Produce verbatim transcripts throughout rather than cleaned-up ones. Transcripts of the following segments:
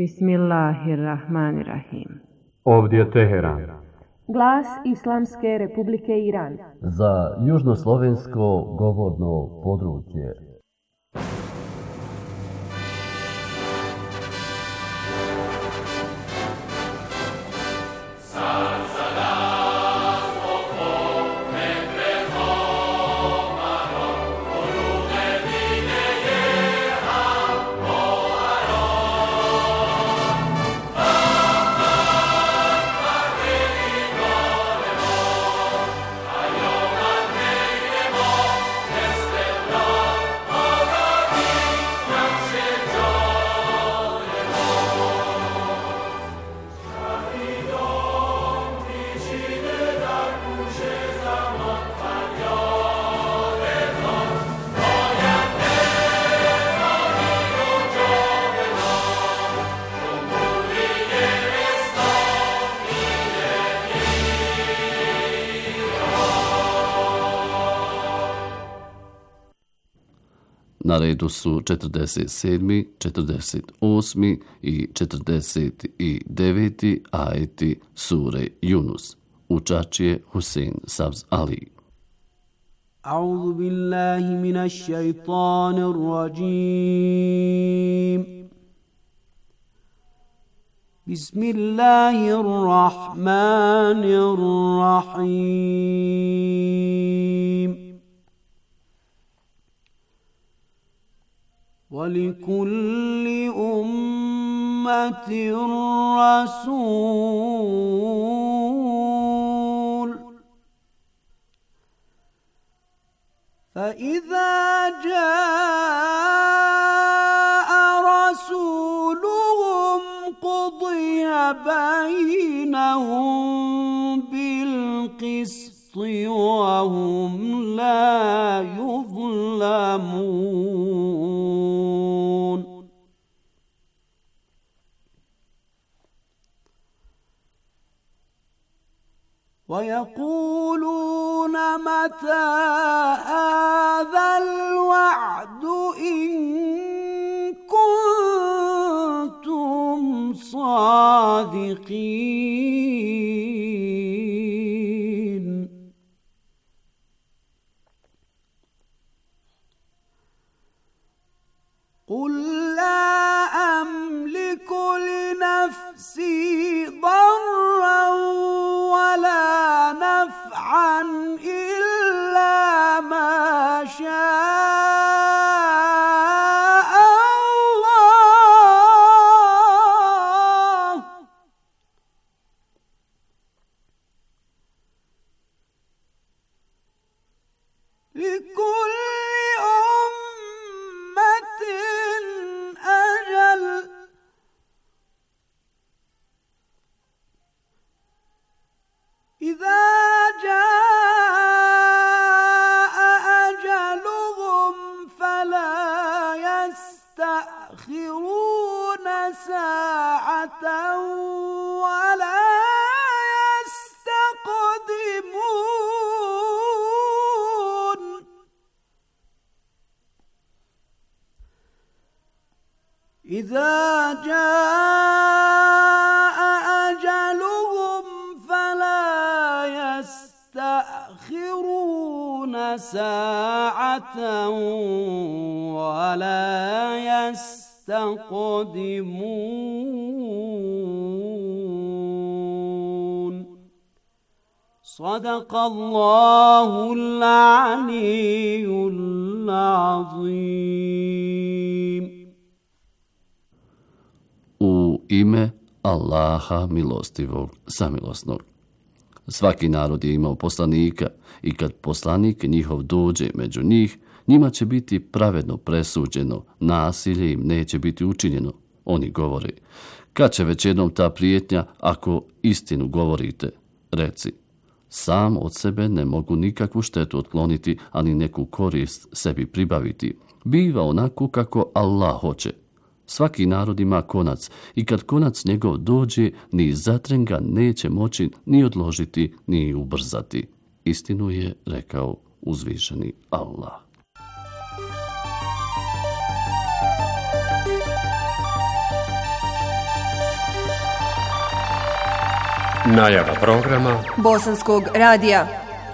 Bismillahirrahmanirrahim. Ovdje je Teheran. Glas Islamske Republike Iran. Za južnoslovensko govorno područje. Na redu su četrdeset sedmi, četrdeset osmi i četrdeset deveti ajeti sure Yunus. Učač je Husein Savz Ali. A'udhu billahi minash shaitanir rajim. Bismillahirrahmanirrahim. وَلِكُلِّ أُمَّةٍ رَّسُولٌ فَإِذَا جَاءَ رَسُولُهُمْ قُضِيَ بَيْنَهُم بِالْقِسْطِ وَهُمْ لَا يُظْلَمُونَ. وَيَقُولُونَ مَتَى هَذَا الْوَعْدُ إِن كُنتُمْ صَادِقِينَ. قُل لَّا أَمْلِكُ لِنَفْسِي ضَرًّا وَلَا نَفْعًا إِلَّا مَا شَاءَ اللَّهُ ۗ لِكُلِّ أُمَّةٍ أَجَلٌ ۖ إِذَا جَاءَ أَجَلُهُمْ فَلَا يَسْتَأْخِرُونَ سَاعَةً وَلَا يَسْتَقْدِمُونَ. إِذَا جَاءَ أَجَلُهُمْ فَلَا يَسْتَأْخِرُونَ سَاعَةً وَلَا يَسْتَقْدِمُونَ. صدق الله العلي العظيم. U ime Allaha milostivog, samilosnog. Svaki narod je imao poslanika i kad poslanik njihov dođe među njih, njima će biti pravedno presuđeno, nasilje im neće biti učinjeno. Oni govore, kad će već jednom ta prijetnja ako istinu govorite? Reci, sam od sebe ne mogu nikakvu štetu otkloniti, ani neku korist sebi pribaviti. Biva onako kako Allah hoće. Svaki narod ima konac i kad konac njegov dođe, ni zatren ga neće moći ni odložiti, ni ubrzati. Istinu je rekao uzvišeni Allah. Najava programa Bosanskog radija.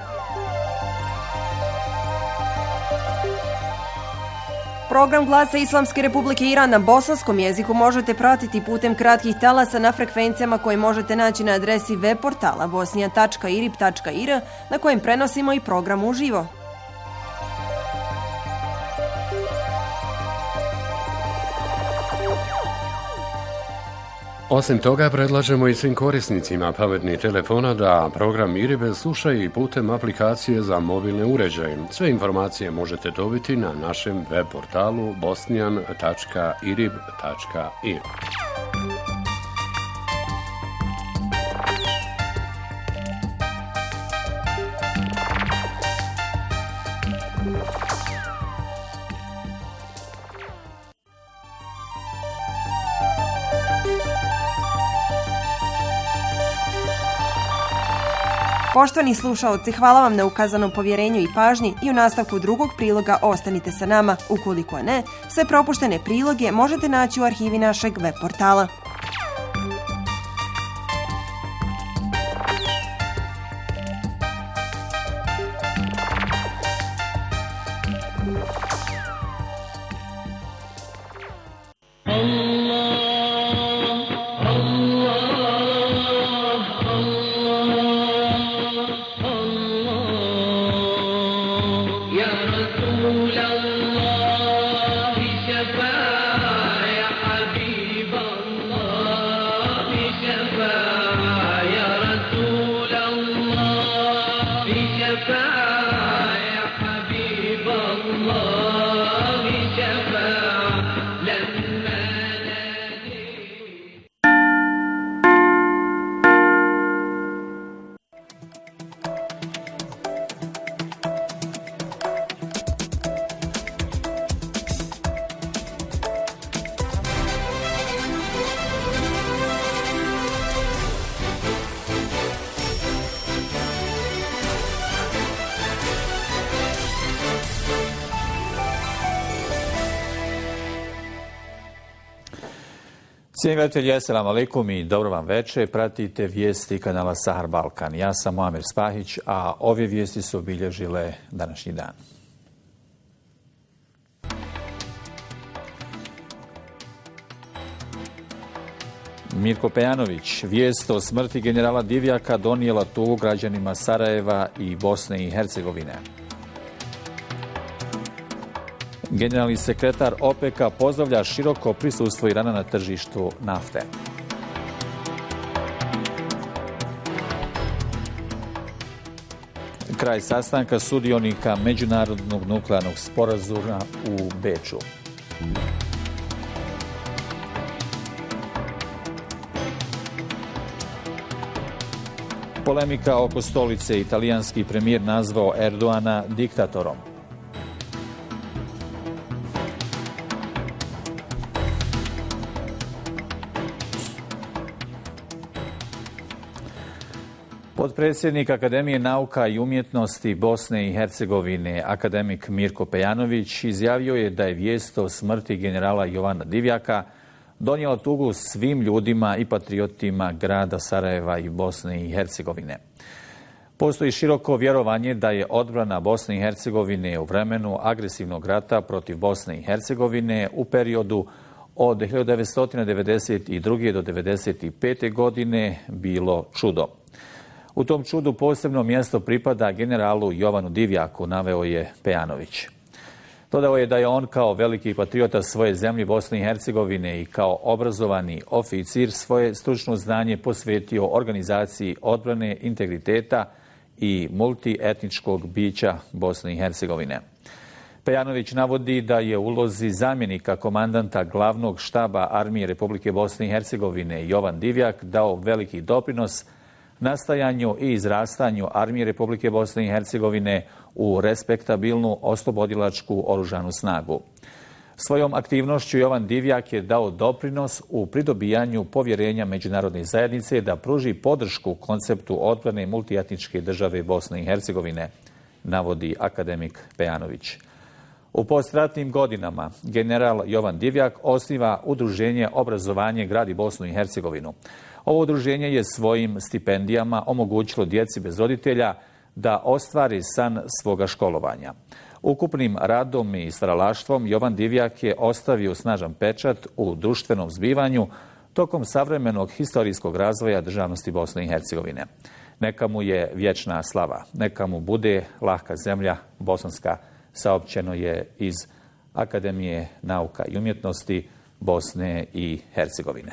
Program Glasa Islamske Republike Iran na bosanskom jeziku možete pratiti putem kratkih talasa na frekvencijama koje možete naći na adresi web portala bosnija tačka irib tačka ir na kojem prenosimo i program uživo. Osim toga, predlažemo i svim korisnicima pametnih telefona da program Iribe slušaju i putem aplikacije za mobilne uređaje. Sve informacije možete dobiti na našem web portalu bosnijan tačka irib tačka ir. Poštovani slušaoci, hvala vam na ukazanom povjerenju i pažnji i u nastavku drugog priloga ostanite sa nama. Ukoliko ne, sve propuštene priloge možete naći u arhivi našeg web portala. Cijenjeni gledatelji, assalamu alaikum i dobro vam večer. Pratite vijesti kanala Sahar Balkan. Ja sam Muamer Spahić, a ove vijesti su obilježile današnji dan. Mirko Pejanović, vijest o smrti generala Divjaka donijela tugu građanima Sarajeva i Bosne i Hercegovine. Generalni sekretar OPEC-a pozdravlja široko prisustvo Irana na tržištu nafte. Kraj sastanka sudionika Međunarodnog nuklearnog sporazuma u Beču. Polemika oko stolice, italijanski premijer nazvao Erdoana diktatorom. Potpredsjednik Akademije nauka i umjetnosti Bosne i Hercegovine, akademik Mirko Pejanović, izjavio je da je vijest o smrti generala Jovana Divjaka donijela tugu svim ljudima i patriotima grada Sarajeva i Bosne i Hercegovine. Postoji široko vjerovanje da je odbrana Bosne i Hercegovine u vremenu agresivnog rata protiv Bosne i Hercegovine u periodu od hiljadu devetsto devedeset druge do devedeset pete godine bilo čudo. U tom čudu posebno mjesto pripada generalu Jovanu Divjaku, naveo je Pejanović. Dodao je da je on kao veliki patriota svoje zemlje Bosne i Hercegovine i kao obrazovani oficir svoje stručno znanje posvetio organizaciji odbrane, integriteta i multietničkog bića Bosne i Hercegovine. Pejanović navodi da je u ulozi zamjenika komandanta glavnog štaba Armije Republike Bosne i Hercegovine Jovan Divjak dao veliki doprinos nastajanju i izrastanju Armije Republike Bosne i Hercegovine u respektabilnu oslobodilačku oružanu snagu. Svojom aktivnošću Jovan Divjak je dao doprinos u pridobijanju povjerenja međunarodne zajednice da pruži podršku konceptu odbrane multietničke države Bosne i Hercegovine, navodi akademik Pejanović. U postratnim godinama general Jovan Divjak osniva udruženje Obrazovanje gradi Bosnu i Hercegovinu. Ovo udruženje je svojim stipendijama omogućilo djeci bez roditelja da ostvari san svoga školovanja. Ukupnim radom i stvaralaštvom Jovan Divjak je ostavio snažan pečat u društvenom zbivanju tokom savremenog historijskog razvoja državnosti Bosne i Hercegovine. Neka mu je vječna slava, neka mu bude lahka zemlja bosanska, saopćeno je iz Akademije nauka i umjetnosti Bosne i Hercegovine.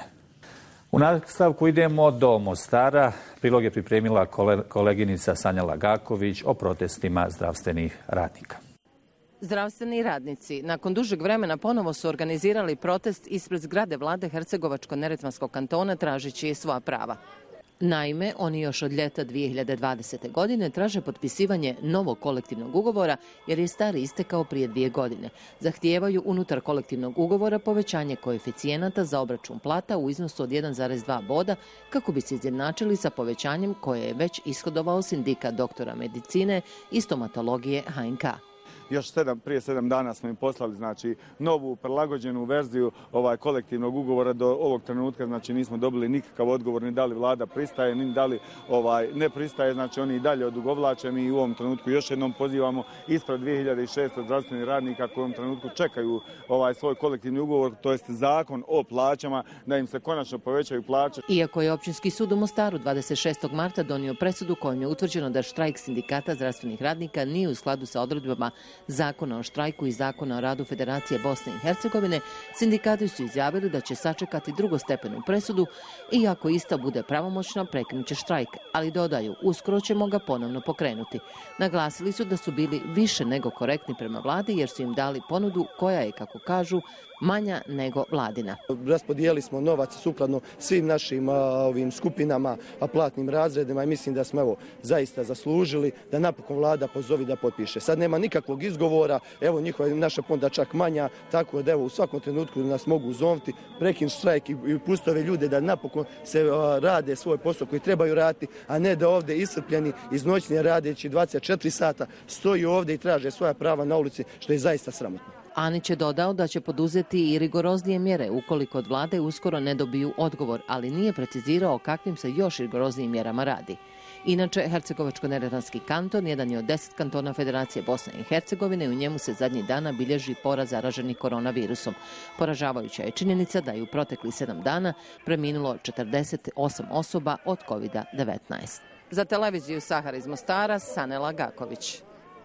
U nastavku idemo do Mostara. Prilog je pripremila koleginica Sanja Lagaković o protestima zdravstvenih radnika. Zdravstveni radnici nakon dužeg vremena ponovo su organizirali protest ispred zgrade vlade Hercegovačko-neretvanskog kantona tražeći svoja prava. Naime, oni još od ljeta dvije hiljade dvadesete. godine traže potpisivanje novog kolektivnog ugovora jer je stari istekao prije dvije godine. Zahtijevaju unutar kolektivnog ugovora povećanje koeficijenata za obračun plata u iznosu od jedan zarez dva boda kako bi se izjednačili sa povećanjem koje je već ishodovao sindikat doktora medicine i stomatologije H N K. Još sedam, prije sedam dana smo im poslali znači, novu prilagođenu verziju ovaj kolektivnog ugovora. Do ovog trenutka znači, nismo dobili nikakav odgovor ni da li vlada pristaje, ni da li ovaj, ne pristaje. Znači oni i dalje odugovlačeni i u ovom trenutku još jednom pozivamo ispred dvije hiljade šesto zdravstvenih radnika koji u ovom trenutku čekaju ovaj svoj kolektivni ugovor, to jest zakon o plaćama, da im se konačno povećaju plaće. Iako je Općinski sud u Mostaru dvadeset šestog marta donio presudu kojom je utvrđeno da štrajk sindikata zdravstvenih radnika nije u skladu sa odredbama Zakona o štrajku i Zakona o radu Federacije Bosne i Hercegovine, sindikati su izjavili da će sačekati drugostepenu presudu i ako ista bude pravomoćna, prekinut će štrajk, ali dodaju, uskoro ćemo ga ponovno pokrenuti. Naglasili su da su bili više nego korektni prema vladi jer su im dali ponudu koja je, kako kažu, manja nego vladina. Raspodijeli smo novac sukladno svim našim a, ovim skupinama, a platnim razredima i mislim da smo evo zaista zaslužili da napokon vlada pozovi da potpiše. Sad nema nikakvog izgovora, evo njihova naša ponda čak manja, tako da evo u svakom trenutku nas mogu zoviti, prekin štrajk i, i pustove ljude da napokon se a, rade svoj posao koji trebaju raditi, a ne da ovdje iscrpljeni iz noćnje radeći dvadeset četiri sata stoji ovdje i traže svoja prava na ulici, što je zaista sramotno. Anić je dodao da će poduzeti i rigoroznije mjere ukoliko od vlade uskoro ne dobiju odgovor, ali nije precizirao o kakvim se još rigoroznijim mjerama radi. Inače, Hercegovačko-neretvanski kanton jedan je od deset kantona Federacije Bosne i Hercegovine i u njemu se zadnjih dana bilježi porast zaraženih koronavirusom. Poražavajuća je činjenica da je u proteklih sedam dana preminulo četrdeset osam osoba od kovid devetnaest. Za televiziju Sahara iz Mostara, Sanja Lagaković.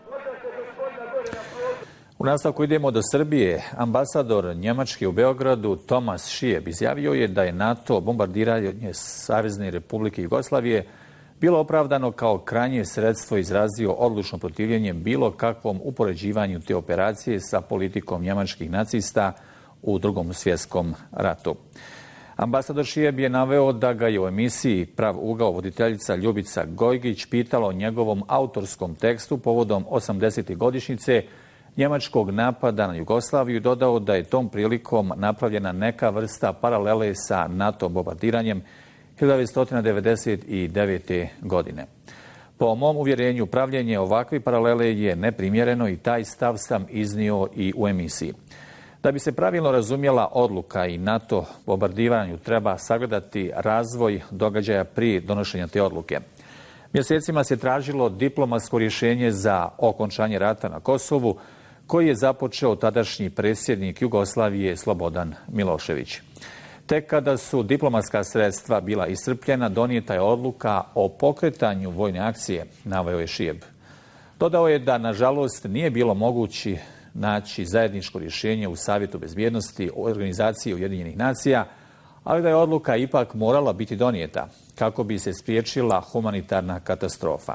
U nastavku idemo do Srbije. Ambasador Njemačke u Beogradu Tomas Šijeb izjavio je da je NATO bombardiranje Savezne Republike Jugoslavije bilo opravdano kao krajnje sredstvo, izrazio odlučno protivljenje bilo kakvom upoređivanju te operacije sa politikom njemačkih nacista u Drugom svjetskom ratu. Ambasador Šijeb je naveo da ga je u emisiji Prav ugao voditeljica Ljubica Gojgić pitala o njegovom autorskom tekstu povodom osamdesete godišnjice njemačkog napada na Jugoslaviju i dodao da je tom prilikom napravljena neka vrsta paralele sa NATO bombardiranjem hiljadu devetsto devedeset devete. godine. Po mom uvjerenju, pravljenje ovakve paralele je neprimjereno i taj stav sam iznio i u emisiji. Da bi se pravilno razumjela odluka i NATO bombardiranju, treba sagledati razvoj događaja prije donošenja te odluke. Mjesecima se tražilo diplomatsko rješenje za okončanje rata na Kosovu, koji je započeo tadašnji predsjednik Jugoslavije Slobodan Milošević. Tek kada su diplomatska sredstva bila iscrpljena, donijeta je odluka o pokretanju vojne akcije, naveo je Šijeb. Dodao je da, nažalost, nije bilo moguće naći zajedničko rješenje u Savjetu bezbjednosti Organizacije Ujedinjenih nacija, ali da je odluka ipak morala biti donijeta kako bi se spriječila humanitarna katastrofa.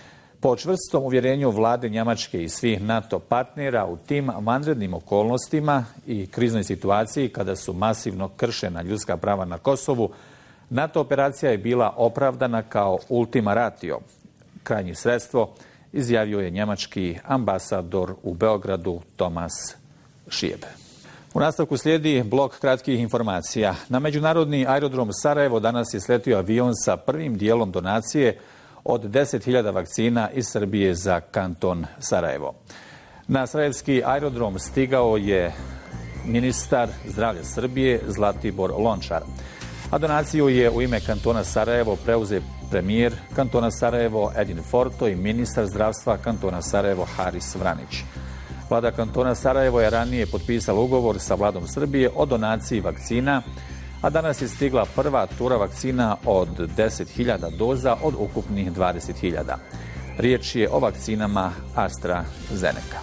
Po čvrstom uvjerenju vlade Njemačke i svih NATO partnera u tim vanrednim okolnostima i kriznoj situaciji kada su masivno kršena ljudska prava na Kosovu, NATO operacija je bila opravdana kao ultima ratio. Krajnje sredstvo, izjavio je njemački ambasador u Beogradu Tomas Šijeb. U nastavku slijedi blok kratkih informacija. Na međunarodni aerodrom Sarajevo danas je sletio avion sa prvim dijelom donacije od deset hiljada vakcina iz Srbije za kanton Sarajevo. Na sarajevski aerodrom stigao je ministar zdravlja Srbije Zlatibor Lončar. A donaciju je u ime kantona Sarajevo preuze premijer kantona Sarajevo Edin Forto i ministar zdravstva kantona Sarajevo Haris Vranić. Vlada kantona Sarajevo je ranije potpisala ugovor sa vladom Srbije o donaciji vakcina, a danas je stigla prva tura vakcina od deset hiljada doza od ukupnih dvadeset hiljada. Riječ je o vakcinama AstraZeneca.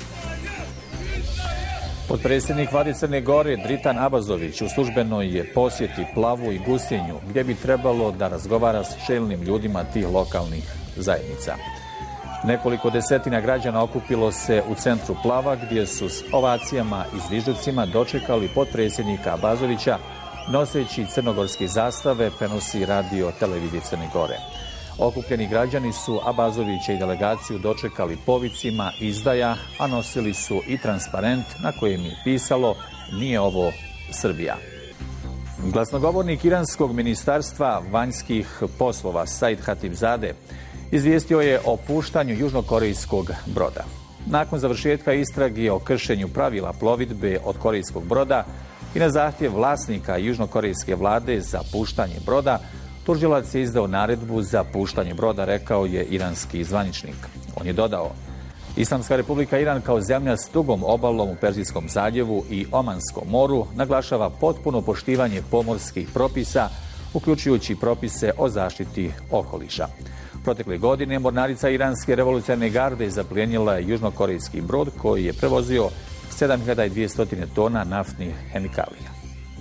Potpredsjednik vlade Crne Gore Dritan Abazović u službenoj je posjeti Plavu i Gusinju, gdje bi trebalo da razgovara s čelnim ljudima tih lokalnih zajednica. Nekoliko desetina građana okupilo se u centru Plava, gdje su s ovacijama i zvižducima dočekali potpredsjednika Abazovića, noseći crnogorske zastave, prenosi radio televizije Crne Gore. Okupljeni građani su Abazovića i delegaciju dočekali povicima izdaja, a nosili su i transparent na kojem je pisalo "Nije ovo Srbija". Glasnogovornik iranskog ministarstva vanjskih poslova Said Hatibzadeh izvijestio je o puštanju južnokorejskog broda. Nakon završetka istrage o kršenju pravila plovidbe od korejskog broda i na zahtjev vlasnika južnokorejske vlade za puštanje broda, tužilac je izdao naredbu za puštanje broda, rekao je iranski zvaničnik. On je dodao: Islamska republika Iran kao zemlja s dugom obalom u Perzijskom zaljevu i Omanskom moru naglašava potpuno poštivanje pomorskih propisa, uključujući propise o zaštiti okoliša. Protekle godine mornarica Iranske revolucionarne garde zaplijenila je južnokorejski brod koji je prevozio sedam hiljada dvjesto tona naftnih hemikalija.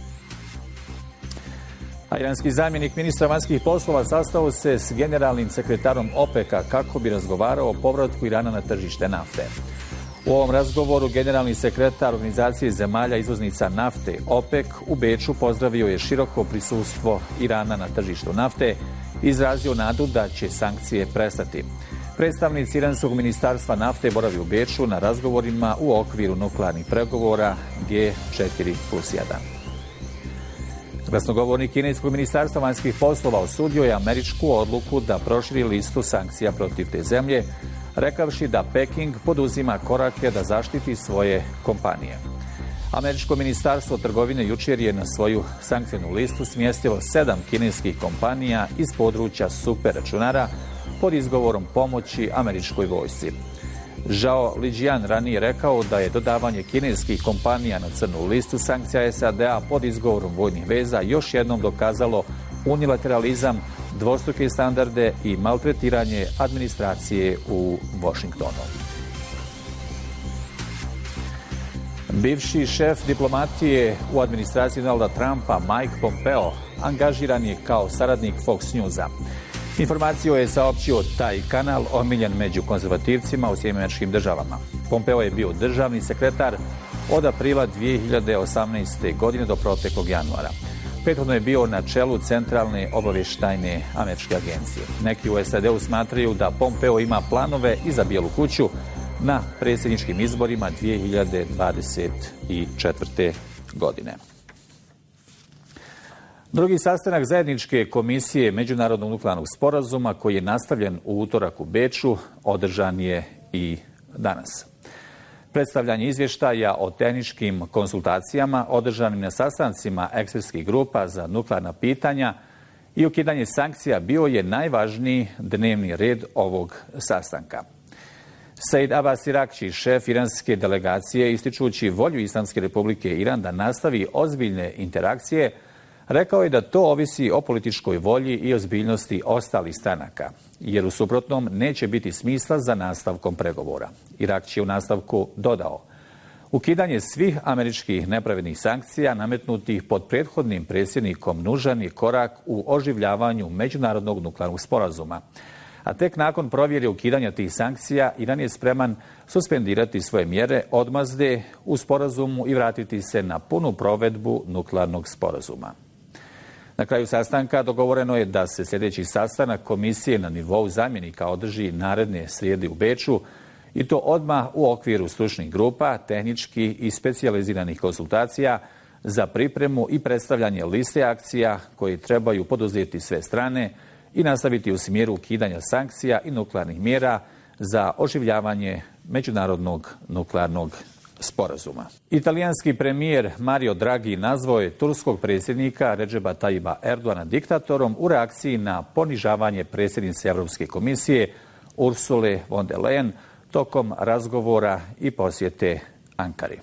A iranski zamjenik ministra vanjskih poslova sastao se s generalnim sekretarom OPEC-a kako bi razgovarao o povratku Irana na tržište nafte. U ovom razgovoru generalni sekretar Organizacije zemalja izvoznica nafte OPEC u Beču pozdravio je široko prisustvo Irana na tržištu nafte i izrazio nadu da će sankcije prestati. Predstavnici iranskog ministarstva nafte boravi u Beču na razgovorima u okviru nuklearnih pregovora G četiri plus jedan. Glasnogovornik kineskog ministarstva vanjskih poslova osudio je američku odluku da proširi listu sankcija protiv te zemlje, rekavši da Peking poduzima korake da zaštiti svoje kompanije. Američko ministarstvo trgovine jučer je na svoju sankcijnu listu smjestilo sedam kineskih kompanija iz područja superračunara pod izgovorom pomoći američkoj vojsci. Zhao Lijian ranije rekao da je dodavanje kineskih kompanija na crnu listu sankcija S A D-a pod izgovorom vojnih veza još jednom dokazalo unilateralizam, dvostruke standarde i maltretiranje administracije u Washingtonu. Bivši šef diplomatije u administraciji Donalda Trumpa, Mike Pompeo, angažiran je kao saradnik Fox Newsa. Informaciju je saopćio taj kanal, omiljen među konzervativcima u Sjedinjenim Američkim Državama. Pompeo je bio državni sekretar od aprila dvije hiljade osamnaeste. godine do proteklog januara. Prethodno je bio na čelu Centralne obavještajne američke agencije. Neki u S A D-u smatraju da Pompeo ima planove i za Bijelu kuću na predsjedničkim izborima dvije hiljade dvadeset četvrte. godine. Drugi sastanak zajedničke komisije Međunarodnog nuklearnog sporazuma, koji je nastavljen u utorak u Beču, održan je i danas. Predstavljanje izvještaja o tehničkim konsultacijama održanim na sastancima ekspertskih grupa za nuklearna pitanja i ukidanje sankcija bio je najvažniji dnevni red ovog sastanka. Said Abbas Irakći, šef iranske delegacije, ističući volju Islamske republike Iran da nastavi ozbiljne interakcije, rekao je da to ovisi o političkoj volji i ozbiljnosti ostalih stranaka, jer u suprotnom neće biti smisla za nastavkom pregovora. Irakći je u nastavku dodao: ukidanje svih američkih nepravednih sankcija nametnutih pod prethodnim predsjednikom nužan je korak u oživljavanju međunarodnog nuklearnog sporazuma. A tek nakon provjere ukidanja tih sankcija, Iran je spreman suspendirati svoje mjere odmazde u sporazumu i vratiti se na punu provedbu nuklearnog sporazuma. Na kraju sastanka dogovoreno je da se sljedeći sastanak komisije na nivou zamjenika održi naredne srijede u Beču, i to odmah u okviru stručnih grupa, tehničkih i specijaliziranih konsultacija za pripremu i predstavljanje liste akcija koje trebaju poduzeti sve strane i nastaviti u smjeru ukidanja sankcija i nuklearnih mjera za oživljavanje međunarodnog nuklearnog sporazuma. Italijanski premijer Mario Draghi nazvao je turskog predsjednika Redžeba Tajiba Erdoana diktatorom u reakciji na ponižavanje predsjednice Europske komisije Ursule von der Leyen tokom razgovora i posjete Ankari.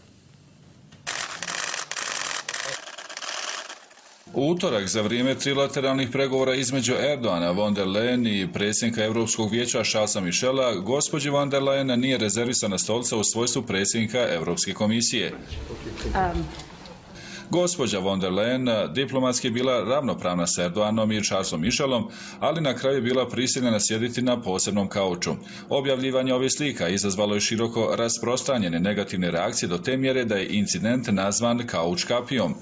U utorak za vrijeme trilateralnih pregovora između Erdoana, von der Leyen i predsjednika Europskog vijeća Charlesa Michela, gospođi von der Leyen nije rezervisana stolica u svojstvu predsjednika Europske komisije. Um. Gospođa von der Leyen diplomatski je bila ravnopravna s Erdoanom i Charlesom Michelom, ali na kraju je bila prisiljena sjediti na posebnom kauču. Objavljivanje ovih slika izazvalo je široko rasprostranjene negativne reakcije do te mjere da je incident nazvan kauč kapijom.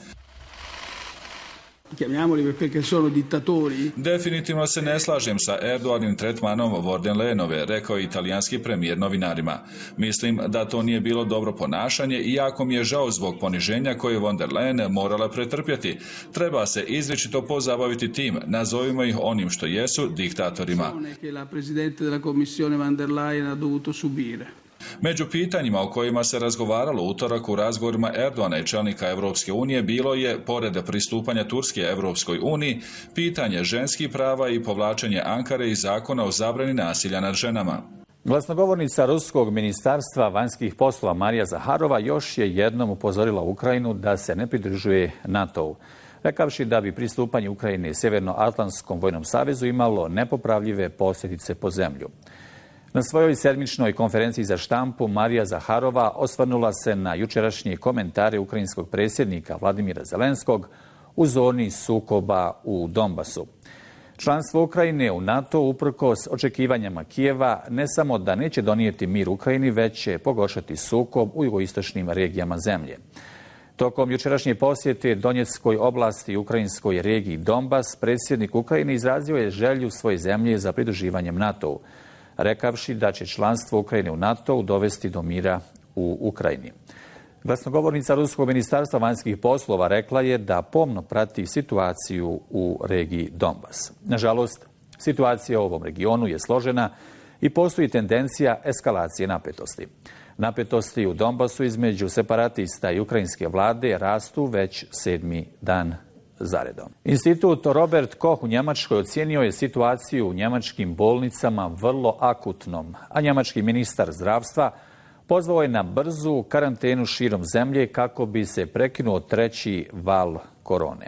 Definitivno se ne slažem sa Erdoanim tretmanom von der Leyenove, rekao je italijanski premijer novinarima. Mislim da to nije bilo dobro ponašanje i jako mi je žao zbog poniženja koje je von der Leyen morala pretrpjeti. Treba se izričito pozabaviti tim, nazovimo ih onim što jesu, diktatorima. Među pitanjima o kojima se razgovaralo utorak u razgovorima Erdoana i čelnika Europske unije bilo je, pored pristupanja Turske Europskoj uniji, pitanje ženskih prava i povlačenje Ankare iz zakona o zabrani nasilja nad ženama. Glasnogovornica Ruskog ministarstva vanjskih poslova Marija Zaharova još je jednom upozorila Ukrajinu da se ne pridružuje NATO-u, rekavši da bi pristupanje Ukrajine Sjevernoatlantskom vojnom savezu imalo nepopravljive posljedice po zemlju. Na svojoj sedmičnoj konferenciji za štampu Marija Zaharova osvrnula se na jučerašnje komentare ukrajinskog predsjednika Vladimira Zelenskog u zoni sukoba u Donbasu. Članstvo Ukrajine u NATO uprkos očekivanjima Kijeva ne samo da neće donijeti mir Ukrajini, već će pogoršati sukob u jugoistočnim regijama zemlje. Tokom jučerašnje posjete Donjeckoj oblasti i ukrajinskoj regiji Donbas, predsjednik Ukrajine izrazio je želju svoje zemlje za pridruživanjem NATO-u, rekavši da će članstvo Ukrajine u NATO-u dovesti do mira u Ukrajini. Glasnogovornica Ruskog ministarstva vanjskih poslova rekla je da pomno prati situaciju u regiji Donbas. Nažalost, situacija u ovom regionu je složena i postoji tendencija eskalacije napetosti. Napetosti u Donbasu između separatista i ukrajinske vlade rastu već sedmi dan zaredom. Institut Robert Koch u Njemačkoj ocijenio je situaciju u njemačkim bolnicama vrlo akutnom, a njemački ministar zdravstva pozvao je na brzu karantenu širom zemlje kako bi se prekinuo treći val korone.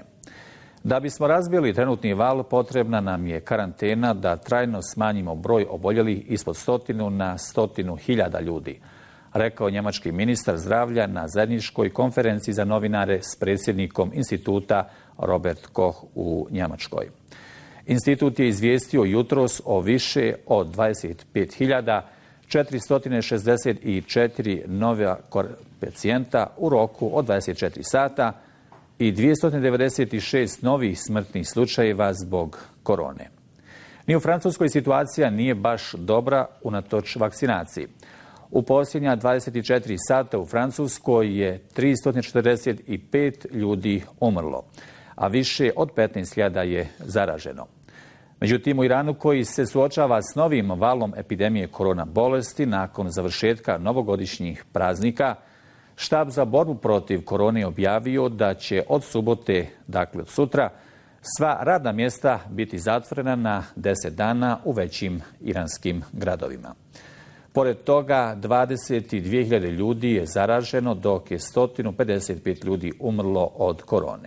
Da bismo razbili trenutni val, potrebna nam je karantena da trajno smanjimo broj oboljelih ispod stotinu na stotinu hiljada ljudi, rekao njemački ministar zdravlja na zajedničkoj konferenciji za novinare s predsjednikom instituta Robert Koch u Njemačkoj. Institut je izvijestio jutros o više od dvadeset pet hiljada četiristo šezdeset četiri nova pacijenta u roku od dvadeset četiri sata i dvjesto devedeset šest novih smrtnih slučajeva zbog korone. Ni u Francuskoj situacija nije baš dobra unatoč vakcinaciji. U posljednja dvadeset četiri sata u Francuskoj je tristo četrdeset pet ljudi umrlo, a više od petnaest hiljada je zaraženo. Međutim, u Iranu, koji se suočava s novim valom epidemije korona bolesti nakon završetka novogodišnjih praznika, štab za borbu protiv korone objavio da će od subote, dakle od sutra, sva radna mjesta biti zatvorena na deset dana u većim iranskim gradovima. Pored toga, dvadeset dvije hiljade ljudi je zaraženo, dok je sto pedeset pet ljudi umrlo od korone.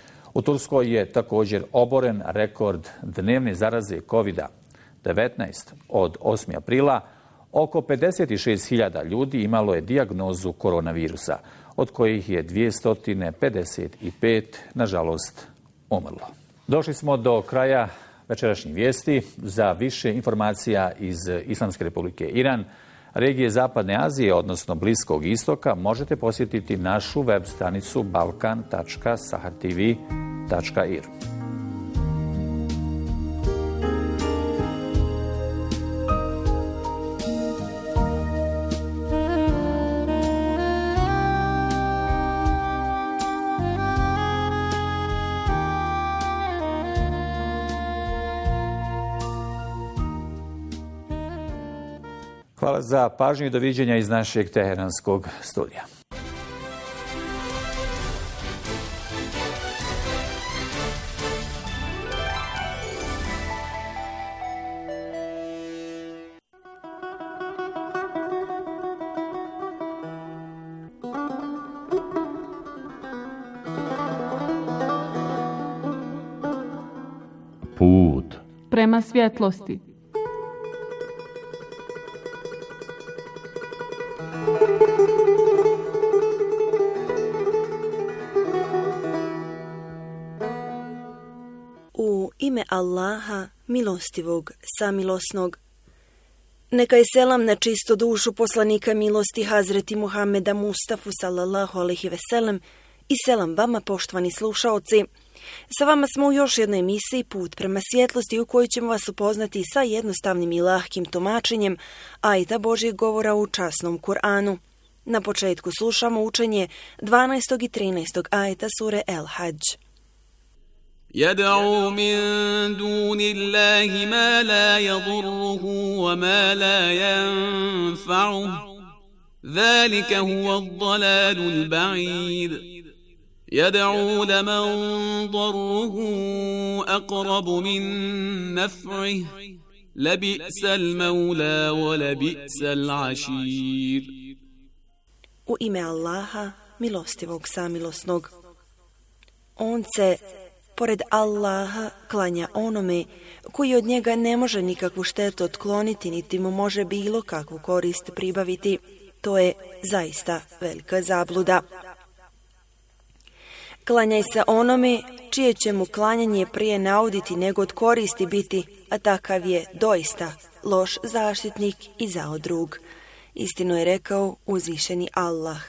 U Turskoj je također oboren rekord dnevne zaraze kovid devetnaest. Od osmog aprila oko pedeset šest hiljada ljudi imalo je dijagnozu koronavirusa, od kojih je dvjesto pedeset pet, nažalost, umrlo. Došli smo do kraja večerašnjih vijesti. Za više informacija iz Islamske republike Iran, regije Zapadne Azije, odnosno Bliskog istoka, možete posjetiti našu web stranicu balkan tačka sahar t v tačka i r. Hvala za pažnju i doviđenja iz našeg teheranskog studija. Put prema svjetlosti. U ime Allaha, milostivog, samilosnog. Neka je selam na čisto dušu poslanika milosti Hazreti Muhameda Mustafa sallallahu alejhi ve sellem i selam vama, poštovani slušaoci. Sa vama smo u još jednoj emisiji Put prema svjetlosti, u kojoj ćemo vas upoznati sa jednostavnim i lahkim tumačenjem ajeta Božjeg govora u časnom Kur'anu. Na početku slušamo učenje dvanaestog i trinaestog ajeta sure El Hadž. يدعو من دون الله ما لا يضره وما لا ينفعه ذلك هو الضلال البعيد يدعو لمن ضره أقرب من نفعه لبئس المولى ولبئس العشير. U ime Allaha, milostivog, samilosnog. On se pored Allaha klanja onome koji od njega ne može nikakvu štetu otkloniti, niti mu može bilo kakvu korist pribaviti. To je zaista velika zabluda. Klanjaj se onome čije će mu klanjanje prije nauditi nego od koristi biti, a takav je doista loš zaštitnik i zao drug. Istinu je rekao uzvišeni Allah.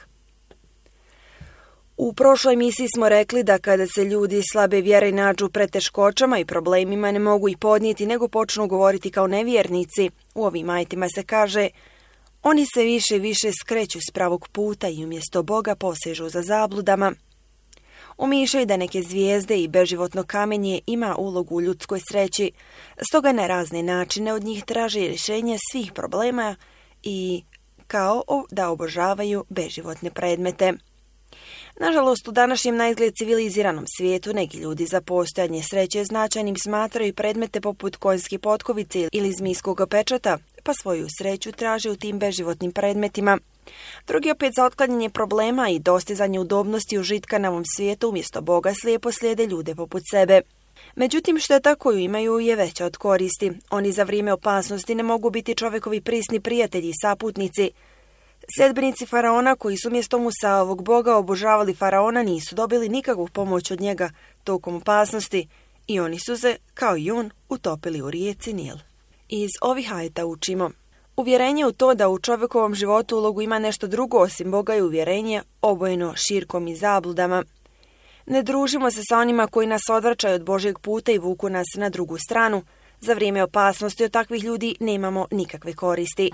U prošloj emisiji smo rekli da kada se ljudi slabe vjere nađu pred teškoćama i problemima, ne mogu ih podnijeti nego počnu govoriti kao nevjernici. U ovim ajetima se kaže: oni se više i više skreću s pravog puta i umjesto Boga posežu za zabludama. Umišljaju da neke zvijezde i beživotno kamenje ima ulogu u ljudskoj sreći, stoga na razne načine od njih traže rješenje svih problema i kao da obožavaju beživotne predmete. Nažalost, u današnjem naizgled civiliziranom svijetu neki ljudi za postojanje sreće značajnim smatraju predmete poput konjske potkovice ili zmijskog pečata, pa svoju sreću traže u tim beživotnim predmetima. Drugi opet za otklanjanje problema i dostizanje udobnosti užitka na ovom svijetu umjesto Boga slijepo slijede ljude poput sebe. Međutim, šteta koju imaju je veća od koristi. Oni za vrijeme opasnosti ne mogu biti čovjekovi prisni prijatelji i saputnici. Sljedbenici faraona koji su umjesto Musaovog boga obožavali faraona nisu dobili nikakvu pomoć od njega tokom opasnosti i oni su se, kao i on, utopili u rijeci Nil. Iz ovih ajeta učimo: uvjerenje u to da u čovjekovom životu ulogu ima nešto drugo osim Boga je uvjerenje obojeno širkom i zabludama. Ne družimo se sa onima koji nas odvraćaju od Božjeg puta i vuku nas na drugu stranu. Za vrijeme opasnosti od takvih ljudi nemamo nikakve koristi.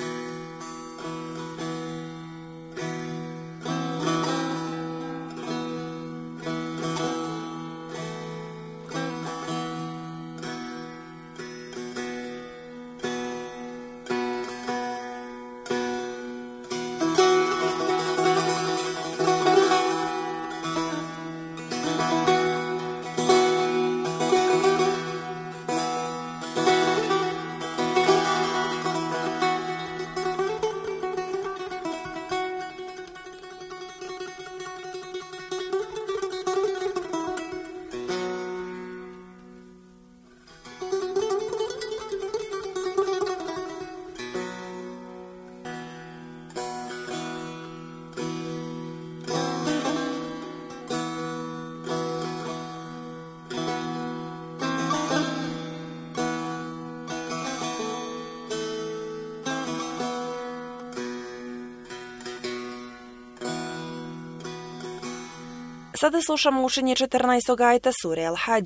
Sada slušamo učenje četrnaestog ajeta sure El Hadž.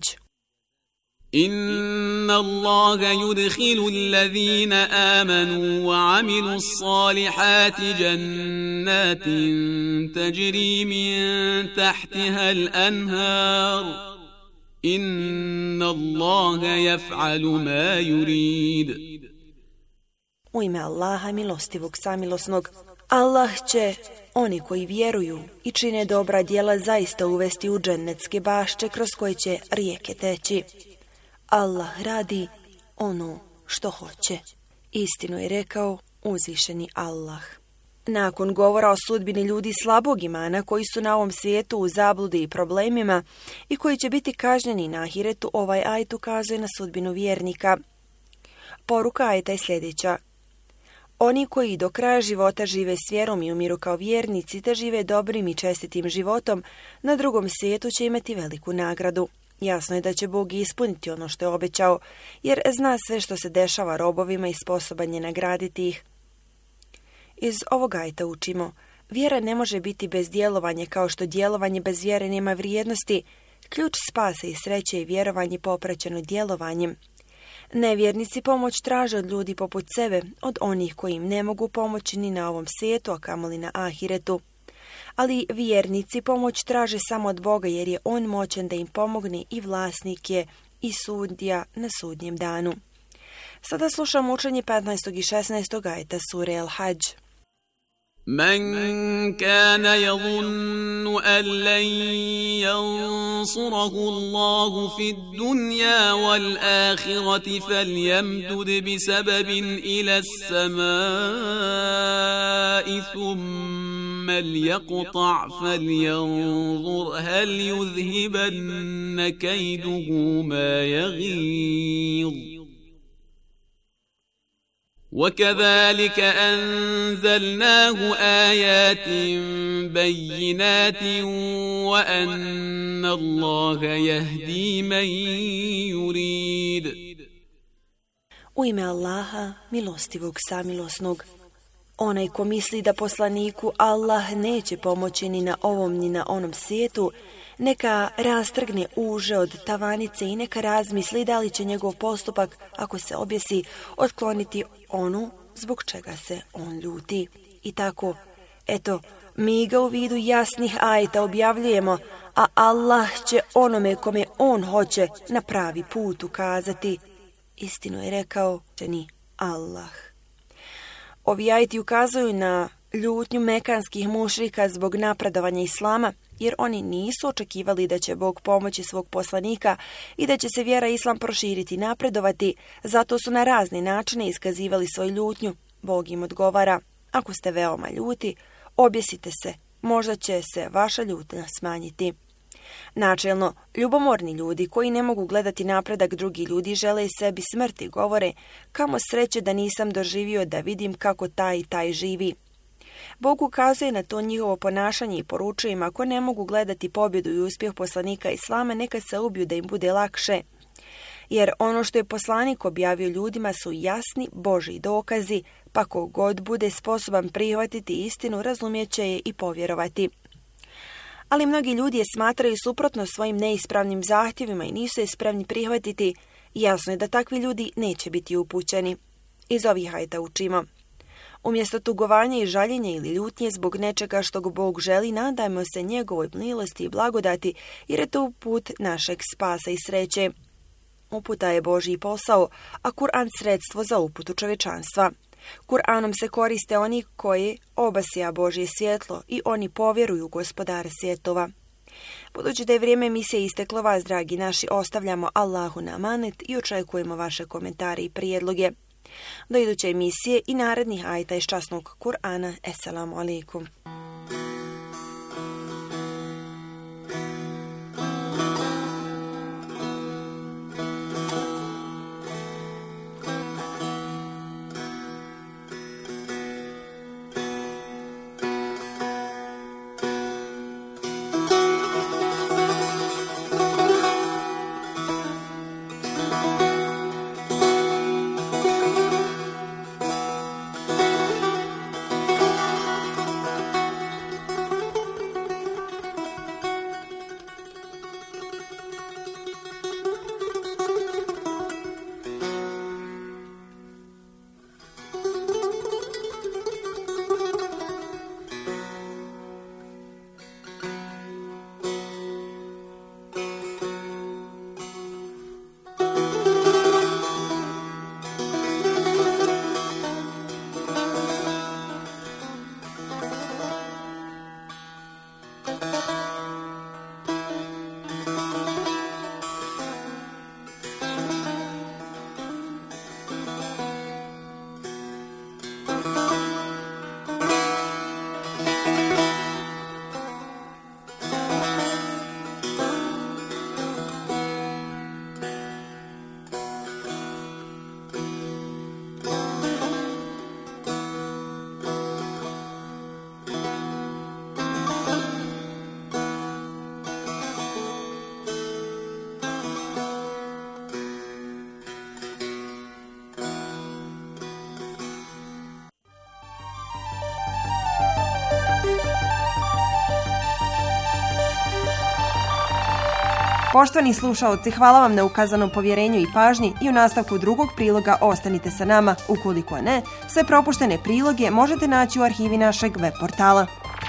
إن الله يدخل الذين آمنوا وعملوا الصالحات جنات تجري من تحتها الأنهار إن الله يفعل ما يريد. U ime Allaha milostivog samilosnog. Allah će oni koji vjeruju i čine dobra djela zaista uvesti u džennetske bašče kroz koje će rijeke teći. Allah radi ono što hoće. Istinu je rekao uzvišeni Allah. Nakon govora o sudbini ljudi slabog imana koji su na ovom svijetu u zabludi i problemima i koji će biti kažnjeni na ahiretu, ovaj ajet ukazuje na sudbinu vjernika. Poruka ajeta je sljedeća. Oni koji do kraja života žive s vjerom i umiru kao vjernici te žive dobrim i čestitim životom, na drugom svijetu će imati veliku nagradu. Jasno je da će Bog ispuniti ono što je obećao, jer zna sve što se dešava robovima i sposoban je nagraditi ih. Iz ovog ajeta učimo, vjera ne može biti bez djelovanja kao što djelovanje bez vjere nema vrijednosti. Ključ spasa i sreće je vjerovanje popraćeno djelovanjem. Nevjernici pomoć traže od ljudi poput sebe, od onih koji im ne mogu pomoći ni na ovom svijetu, a kamoli na ahiretu. Ali vjernici pomoć traže samo od Boga jer je On moćan da im pomogne i vlasnik je i sudija na sudnjem danu. Sada slušamo učenje petnaestog i šesnaestog ajeta sure El-Hadž. من كان يظن أن لن ينصره الله في الدنيا والآخرة فليمدد بسبب إلى السماء ثم ليقطع فلينظر هل يذهبن كيده ما يغيظ وكذلك أنزلناه آيات بينات وأن الله يهدي من يريد. U ime Allaha, milostivog samilosnog. Onaj ko misli da poslaniku Allah neće pomoći ni na ovom ni na onom svijetu, neka rastrgne uže od tavanice i neka razmisli da li će njegov postupak, ako se objesi, otkloniti onu zbog čega se on ljuti. I tako, eto, mi ga u vidu jasnih ajeta objavljujemo, a Allah će onome kome on hoće na pravi put ukazati. Istinu je rekao čeni Allah. Ovi ajeti ukazuju na ljutnju mekanskih mušrika zbog napredovanja islama, jer oni nisu očekivali da će Bog pomoći svog poslanika i da će se vjera islam proširiti i napredovati, zato su na razne načine iskazivali svoju ljutnju. Bog im odgovara, ako ste veoma ljuti, objesite se, možda će se vaša ljutnja smanjiti. Načelno, ljubomorni ljudi koji ne mogu gledati napredak drugi ljudi žele sebi smrti, govore, kamo sreće da nisam doživio da vidim kako taj i taj živi. Bog ukazuje na to njihovo ponašanje i poručuje im ako ne mogu gledati pobjedu i uspjeh poslanika islama, neka se ubiju da im bude lakše. Jer ono što je poslanik objavio ljudima su jasni Božji dokazi, pa kogod bude sposoban prihvatiti istinu, razumijeće je i povjerovati. Ali mnogi ljudi je smatraju suprotno svojim neispravnim zahtjevima i nisu je spremni prihvatiti. Jasno je da takvi ljudi neće biti upućeni. Iz ovih ajeta učimo. Umjesto tugovanja i žaljenja ili ljutnje zbog nečega što Bog želi, nadajmo se njegovoj milosti i blagodati, jer je to put našeg spasa i sreće. Uputa je Božji posao, a Kur'an sredstvo za uputu čovječanstva. Kur'anom se koriste oni koji obasja Božje svjetlo i oni povjeruju Gospodara svjetova. Budući da je vrijeme emisije isteklo, vas, dragi naši, ostavljamo Allahu na amanet i očekujemo vaše komentare i prijedloge. Do iduće emisije i narednih ajeta iz časnog Kur'ana. Esselamu alaikum. Poštovani slušaoci, hvala vam na ukazanom povjerenju i pažnji i u nastavku drugog priloga ostanite sa nama. Ukoliko ne, sve propuštene priloge možete naći u arhivi našeg web portala.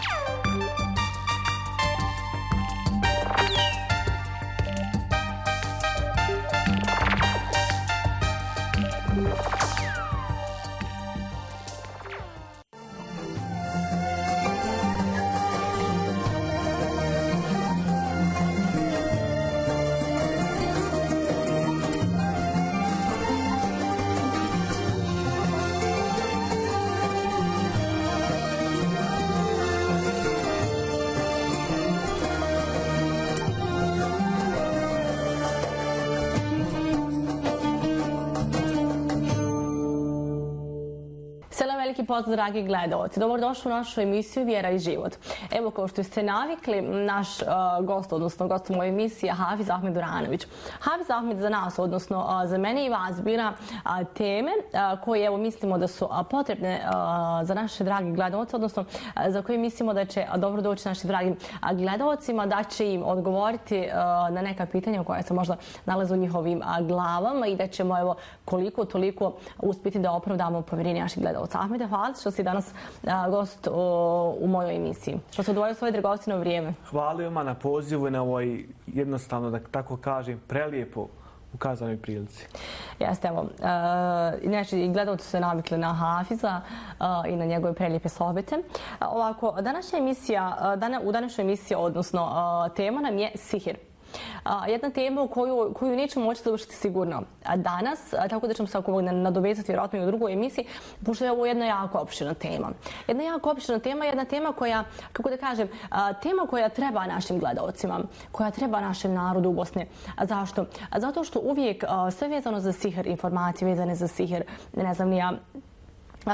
Veliki pozdrav, dragi gledalci. Dobrodošli u našu emisiju Vjera i život. Evo, kao što ste navikli, naš uh, gost, odnosno gost u mojoj emisiji je Hafiz Ahmed Duranović. Hafiz Ahmed za nas, odnosno uh, za mene i vas, bira uh, teme uh, koje evo, mislimo da su uh, potrebne uh, za naše dragi gledalce, odnosno uh, za koje mislimo da će uh, dobro doći našim dragim uh, gledalcima, da će im odgovoriti uh, na neka pitanja koja se možda nalaze u njihovim uh, glavama i da ćemo evo, koliko toliko uspjeti da opravdamo povjerenje naših gledalca. Ahmede, hvala što si danas a, gost o, u mojoj emisiji. Što se odvojio svoje dragocjeno vrijeme. Hvala vam na pozivu i na ovoj jednostavno, da tako kažem, prelijepo ukazanoj prilici. Jeste, evo. E, inače, i gledalci su se navikli na Hafiza e, i na njegove prelijepe sohbete. Ovako, današnja emisija, dana, u današnjoj emisiji, odnosno e, tema nam je sihir. Uh, jedna tema u koju, koju nećemo moći završiti sigurno danas, tako da ćemo se ako nadovezati vjerojatno i u drugoj emisiji, pošto je ovo jedna jako opširna tema. Jedna jako opširna tema, jedna tema koja, kako da kažem, uh, tema koja treba našim gledalcima, koja treba našem narodu u Bosni. A zašto? A zato što uvijek uh, sve vezano za sihir, informacije vezane za sihir, ne znam ni ja, Uh,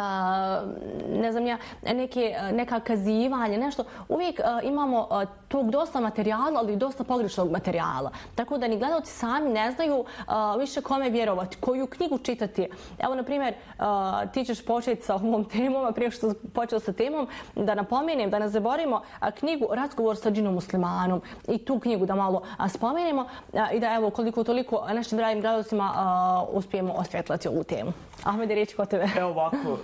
ne znam ja, neke, neka kazivanja, nešto. Uvijek uh, imamo uh, tog dosta materijala, ali i dosta pogrešnog materijala. Tako da ni gledalci sami ne znaju uh, više kome vjerovati, koju knjigu čitati. Evo, na primjer, uh, ti ćeš početi sa ovom temom, a prije što počeo sa temom, da napomenem, da ne zaboravimo uh, knjigu Razgovor sa džinom muslimanom i tu knjigu da malo uh, spomenemo uh, i da evo koliko toliko našim dragim gledalcima uh, uspijemo osvjetlati ovu temu. Ahmede, riječi kod tebe. Evo ovako,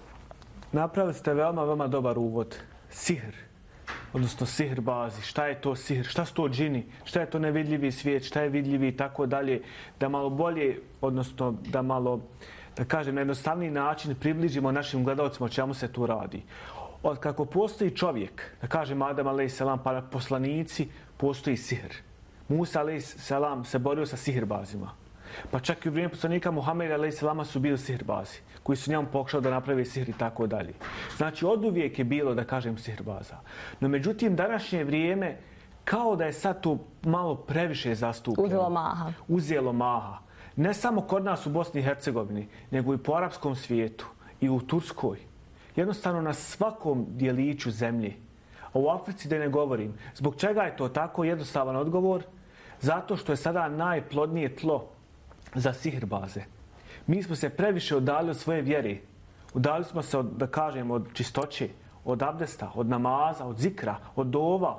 napravili ste veoma, veoma dobar uvod. Sihr, odnosno sihr bazi. Šta je to sihr? Šta su to džini? Šta je to nevidljivi svijet? Šta je vidljivi i tako dalje? Da malo bolje, odnosno da malo, da kažem, na jednostavniji način približimo našim gledalcima o čemu se tu radi. Od kako postoji čovjek, da kažem Adam alejhi selam, pa poslanici, postoji sihr. Musa alejhi selam se borio sa sihrbazima. Pa čak i u vrijeme poslanika Muhameda alejhi selama su bili sihirbazi, koji su njemu pokušali da naprave sihr i tako dalje. Znači, oduvijek je bilo, da kažem, sihirbaza. No, međutim, današnje vrijeme, kao da je sad to malo previše zastupljeno. Uzelo maha. Uzelo maha. Ne samo kod nas u Bosni i Hercegovini, nego i po arapskom svijetu i u Turskoj. Jednostavno na svakom dijeliću zemlje. A u Africi da ne govorim. Zbog čega je to tako? Jednostavan odgovor. Zato što je sada najplodnije tlo za sihirbaze. Mi smo se previše udalili od svoje vjere. Udalili smo se, od, da kažem, od čistoće, od abdesta, od namaza, od zikra, od dova.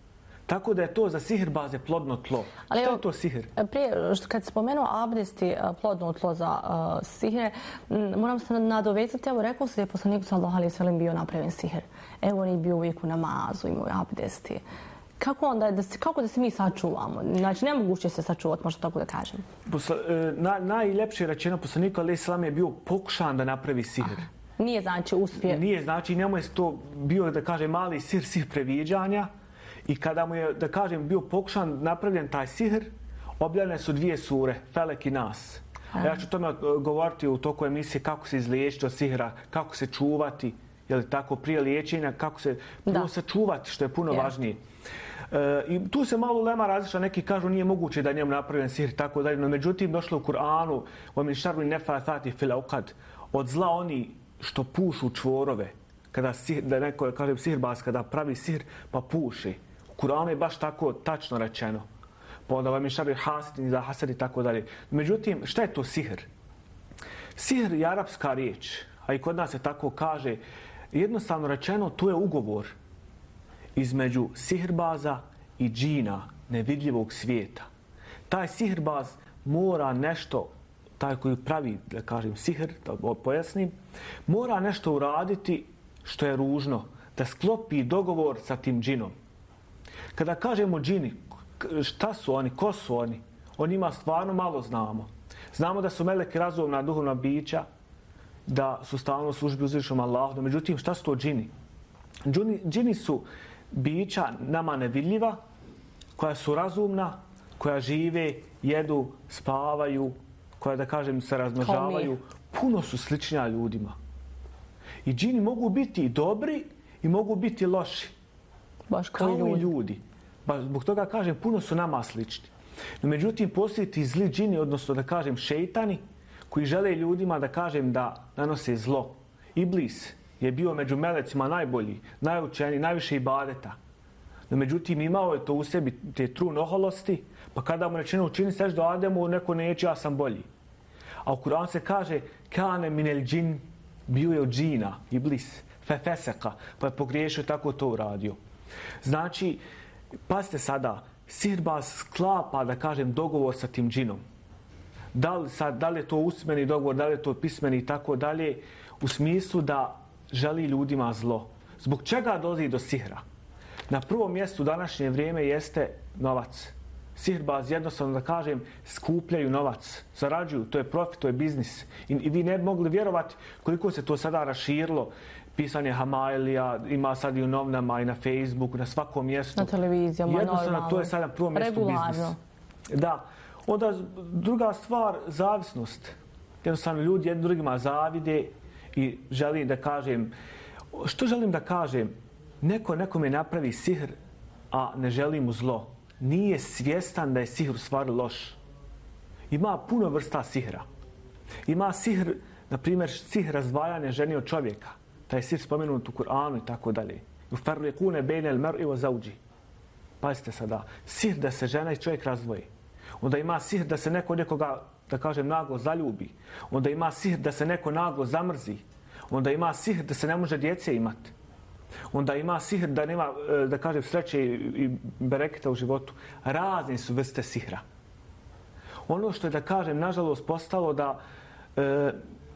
Tako da je to za sihirbaze plodno tlo. Ali što je to sihir? Prije, kad spomenuo abdesti plodno tlo za uh, sihire, moram se nadovezati, evo rekao se da je poslaniku sallallahu alejhi ve sellem bio napravljen sihir. Evo on je bio uvijek u namazu, imao abdesti. Kako onda, da se, kako da se mi sačuvamo? Znači, nemoguće se sačuvati, možda tako da kažem. Posla, na, najljepše rečeno poslaniku alejhi selam je bio pokušan da napravi sihr. Aha. Nije znači uspije. Nije znači, njemu je to bio, da kažem, mali sihr, sihr previđanja. I kada mu je, da kažem, bio pokušan napravljen taj sihr, objavljene su dvije sure, Felek i Nas. A ja ću tome govoriti u toku emisije kako se izliječiti od sihra, kako se čuvati, je li tako, prije liječenja, kako se prvo sačuvati, što je puno yeah. važnije. E, I tu se malo lema različila, neki kažu nije moguće da njemu napravljen sihr, tako dalje, no međutim došlo u Kur'anu, o min šarri nefathati fil uqad, od zla oni što pušu čvorove, kada sihr, da neko kaže sihrbaz, kada pravi sihr pa puši. U Kur'anu je baš tako tačno rečeno. Pa onda vam je šarri hasidin za hasad i tako dalje. Međutim, šta je to sihr? Sihr je arapska riječ, a i kod nas se tako kaže, jednostavno rečeno, tu je ugovor između sihirbaza i džina, nevidljivog svijeta. Taj sihirbaz mora nešto, taj koji pravi, da kažem, sihr, da pojasnim, mora nešto uraditi što je ružno, da sklopi dogovor sa tim džinom. Kada kažemo džini, šta su oni, ko su oni, o njima stvarno malo znamo. Znamo da su meleki razumna duhovna bića, da su stalno u službi uzvišenom Allahu. Međutim, šta su to džini? Džini, džini su bića nama nevidljiva, koja su razumna, koja žive, jedu, spavaju, koja, da kažem, se razmnožavaju. Puno su sličnija ljudima. I džini mogu biti dobri i mogu biti loši. Baš kao ljudi. i ljudi. Ba, zbog toga kažem, puno su nama slični. No, međutim, postoji ti zli džini, odnosno da kažem šejtani, koji žele ljudima da kažem da nanose zlo. Iblis je bio među melecima najbolji, najučeniji, najviše ibadeta. No, međutim, imao je to u sebi, te trun oholosti, pa kada mu rečeno učini seš do Ademu, neko neće, ja sam bolji. A u Kur'anu se kaže, kane minel džin, bio je od džina, Iblis, fefeseka, pa je pogriješio, tako to uradio. Znači, pazite sada, sihirbaz sklapa, da kažem, dogovor sa tim džinom. Da li, sad, da li je to usmeni dogovor, da li je to pismeni i tako dalje, u smislu da želi ljudima zlo. Zbog čega dolazi do sihra? Na prvom mjestu današnje vrijeme jeste novac. Sihirbaz, jednostavno da kažem, skupljaju novac, zarađuju, to je profit, to je biznis. I, i vi ne bi mogli vjerovati koliko se to sada raširilo. Pisanje Hamailija, ima sad i u novinama i na Facebooku, na svakom mjestu. Na televizijama, jednostavno, normalno. to je sad na prvom mjestu biznis. Da. Onda druga stvar, zavisnost. Jednostavno ljudi jednim drugima zavide i želim da kažem, što želim da kažem? Neko nekome napravi sihr, a ne želi mu zlo. Nije svjestan da je sihr u stvari loš. Ima puno vrsta sihra. Ima sihr, na primjer, sihr razdvajanja žene od čovjeka. Taj sihr spomenut u Kur'anu i tako dalje. Ufarliqune bejnel mer'i wa zawji. Pazite sada, sihr da se žena i čovjek razdvoji. Onda ima sihr da se neko nekoga, da kažem, naglo zaljubi. Onda ima sihr da se neko naglo zamrzi. Onda ima sihr da se ne može djece imati. Onda ima sihr da nema, da kažem, sreće i bereketa u životu. Razne su vrste sihra. Ono što je, da kažem, nažalost postalo da e,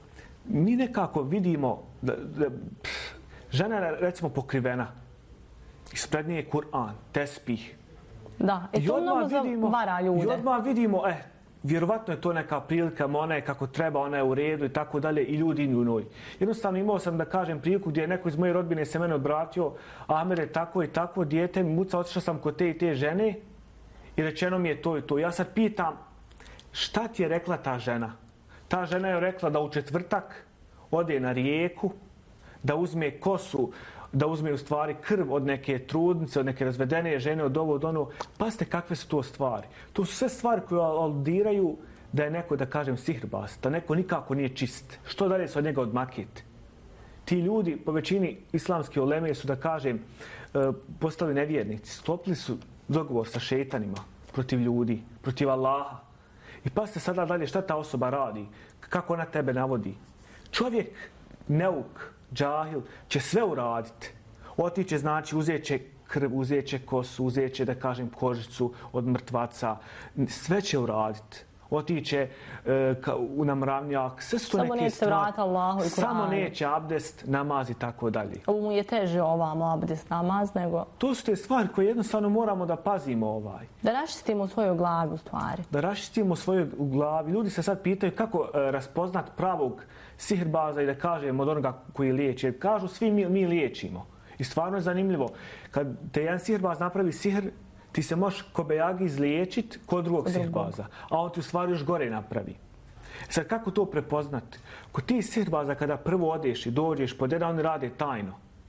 mi nekako vidimo da, da pff, žena je, recimo, pokrivena. Ispred nje je Kur'an, tespih. Da, i to mnogo zavara ljude. I odmah vidimo, eh, vjerovatno je to neka prilika, ona je kako treba, ona je u redu i tako dalje i ljudi idu u njoj. Jednostavno imao sam, da kažem, priliku gdje je neko iz moje rodbine se mene obratio, Amer je tako i tako, dijete mi muca, otišao sam kod te i te žene i rečeno mi je to i to. Ja sad pitam, šta ti je rekla ta žena? Ta žena je rekla da u četvrtak ode na rijeku, da uzme kosu, da uzme u stvari krv od neke trudnice, od neke razvedene žene, od ovo, od ono. Pazite kakve su to stvari. To su sve stvari koje aludiraju da je neko, da kažem, sihirbaz, da neko nikako nije čist. Što dalje se od njega odmakiti? Ti ljudi, po većini islamske uleme su, da kažem, postali nevjernici. Sklopili su dogovor sa šejtanima protiv ljudi, protiv Allaha. I pazite sada dalje šta ta osoba radi, kako ona tebe navodi. Čovjek, neuk, džahil, će sve uraditi. Otiće, znači, uzet će krv, uzet će kosu, uzet će, da kažem, kožicu od mrtvaca. Sve će uraditi. Otiće e, ka, u namravnjak. Sve su to samo neke neće se vrata Allahu i Kur'anu. Samo neće abdest, namaz i tako dalje. Ovo mu je teže ovamo abdest, namaz, nego... To su te stvari koje jednostavno moramo da pazimo ovaj. Da raščistimo svoju glavu, stvari. Da raščistimo svoju glavu. Ljudi se sad pitaju kako e, raspoznat pravog sihirbaza i da kažem od onoga koji liječi. Jer kažu svi mi, mi liječimo. I stvarno je zanimljivo. Kad te jedan sihirbaz napravi sihr, ti se možeš kobejagi izliječiti kod drugog sihirbaza. A on ti u stvari još gore napravi. Sad kako to prepoznati? Kod ti sihirbaza kada prvo odeš i dođeš pod jedan, oni rade tajno.